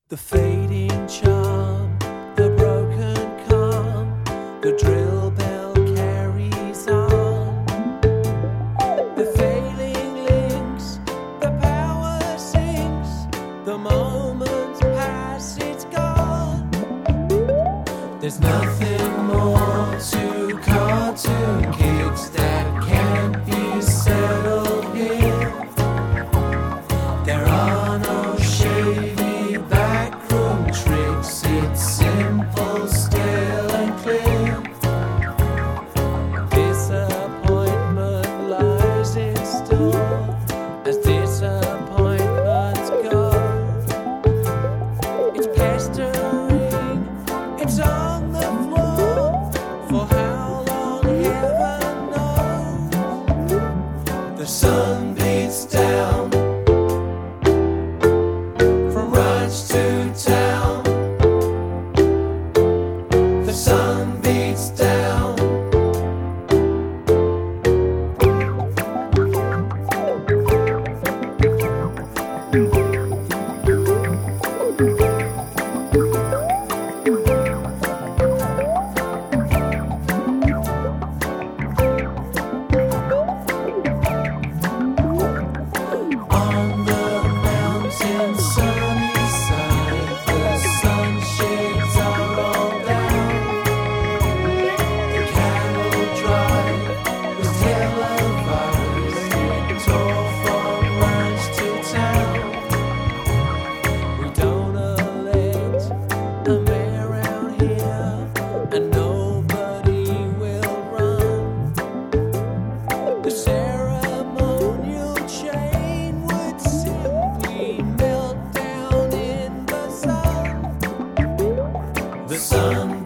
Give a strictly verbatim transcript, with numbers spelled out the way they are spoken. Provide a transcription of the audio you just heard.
The fading charm, the broken calm, the drill bell carries on. The failing links, the power sinks, the moments pass, it's gone. There's nothing more to cartoon kids that can't be settled here. There are no shady backroom tricks, it's simple, still and clear. Disappointment lies in store as disappointments go. It's pestering, it's on the floor, for how long heaven knows. The sun beats down to town. The sun beats down. On the mountain sunny side, the sunshades are all down. The cattle drive was televised, it tore from ranch to town. We don't elect a mayor out here, and nobody will run. The ceremonial chain would simply melt down in the sun. The sun